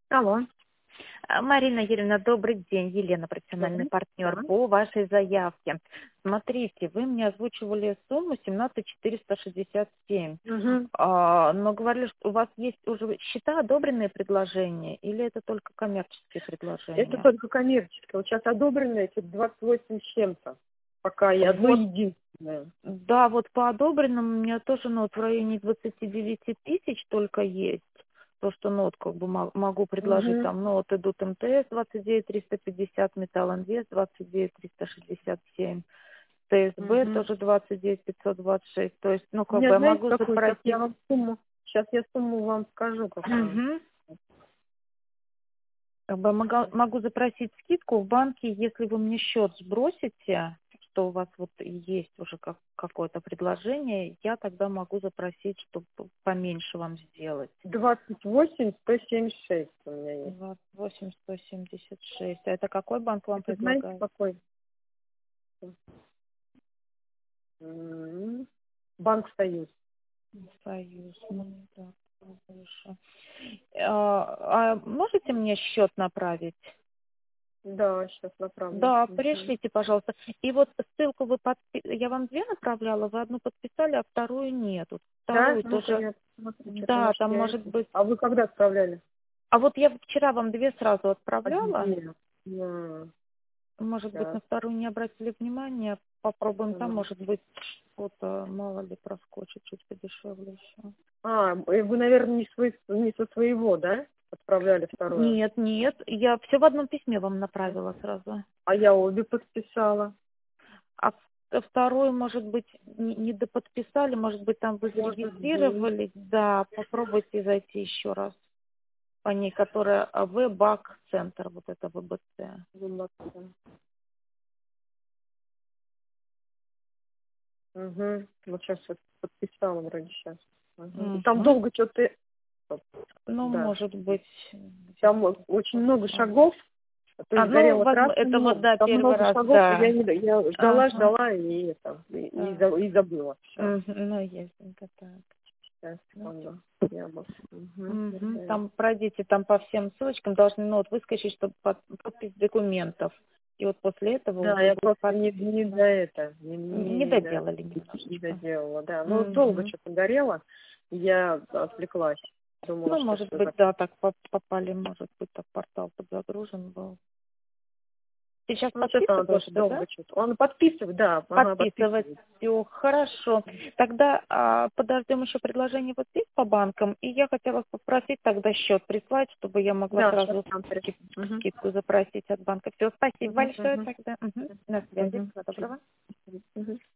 Алло. Марина Юрьевна, добрый день. Елена, профессиональный Добрый. партнер Да. по вашей заявке. Смотрите, вы мне озвучивали сумму 17 467. Угу. Но говорили, что у вас есть уже счета, одобренные предложения, или это только коммерческие Это предложения? только коммерческое. Вот сейчас одобрено эти 28 с чем-то. Пока и одно Вот, единственное. да, вот по одобренным у меня тоже, ну, вот в районе 29 тысяч только есть. То, что, ну, вот как бы могу предложить, Угу. там, ну, вот идут МТС 29 350, Металл Инвест 29 367, ТСБ Угу. тоже 29 526. То есть, ну, У как бы меня, я знаете, могу какую? Сейчас я запросить. вам сумму. Сейчас я сумму вам скажу, какую. Мгм. Как бы могу запросить скидку в банке, если вы мне счет сбросите, что у вас вот есть уже какое-то предложение, я тогда могу запросить, чтобы поменьше вам сделать. 28 176 у меня есть. 28 176. А это какой банк вам Это знаете предлагает? какой? М. Банк Союз. Союз. Ну, так, больше. А можете мне счет направить? Да, сейчас направлю. Да, Угу. пришлите, пожалуйста. И вот ссылку я вам две направляла, вы одну подписали, а вторую нет. Вот Да? вторую Ну-ка тоже. я посмотрю, что-то Да, может там я может это. быть. А вы когда отправляли? А вот я вчера вам две сразу А отправляла. где? Может быть, Сейчас. на вторую не обратили внимания. Попробуем там, может быть, что-то, мало ли, проскочит чуть подешевле еще. Вы, наверное, не со своего, да? Отправляли вторую. Нет, нет, я все в одном письме вам направила сразу. А я обе подписала. А вторую, может быть, не доподписали, может быть, там вы Может быть. зарегистрировались. Да, попробуйте зайти еще раз по ней, которая ВБАК центр, вот это ВБЦ. Угу. Вот сейчас вот подписала вроде сейчас. Угу. И там Мгм. долго что-то... Ну, Да. может быть, Там вот очень много шагов. То есть ну, горело возможно, красным, это вот, ну, да, там первый много раз, шагов, и да. я Ага, ждала, и это, так. и забыла. Все. Ну, ясненько так. Сейчас, Ну, секунду. Я вот. Там пройдите, там по всем ссылочкам должны, ну, вот выскочить, чтобы подпись документов. И вот после этого Да, уже я будет просто не до это, не доделали не немножечко. доделала, да. Ну, долго Мгм. что-то горело, я отвлеклась. Думала, Ну, что может все быть, да, так попали, может быть, так портал подзагружен был. Сейчас Ну, что-то она тоже подписываешься, да? долго что-то. Он подписывает, да, ага, Подписывать. подписывает. Все, хорошо. Тогда подождем еще предложение вот здесь по банкам. И я хотела попросить тогда счет прислать, чтобы я могла Да, сейчас сразу там Угу. скидку запросить от банка. Все, спасибо Угу, большое угу, тогда. Мгм. На связи. угу. Всего доброго. Угу.